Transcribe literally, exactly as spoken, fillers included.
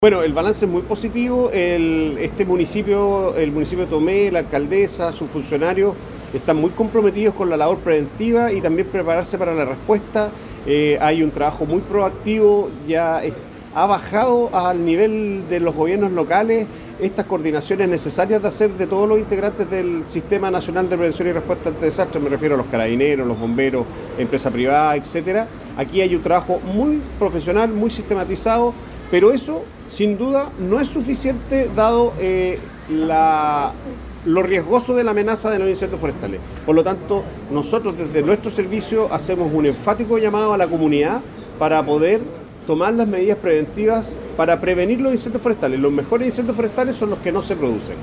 Bueno, el balance es muy positivo. El, este municipio, el municipio de Tomé, la alcaldesa, sus funcionarios están muy comprometidos con la labor preventiva y también prepararse para la respuesta. Eh, hay un trabajo muy proactivo, ya es- ha bajado al nivel de los gobiernos locales estas coordinaciones necesarias de hacer de todos los integrantes del Sistema Nacional de Prevención y Respuesta ante Desastres, me refiero a los carabineros, los bomberos, empresa privada, etcétera. Aquí hay un trabajo muy profesional, muy sistematizado, pero eso, sin duda, no es suficiente dado eh, la, lo riesgoso de la amenaza de los incendios forestales. Por lo tanto, nosotros desde nuestro servicio hacemos un enfático llamado a la comunidad para poder tomar las medidas preventivas para prevenir los incendios forestales. Los mejores incendios forestales son los que no se producen.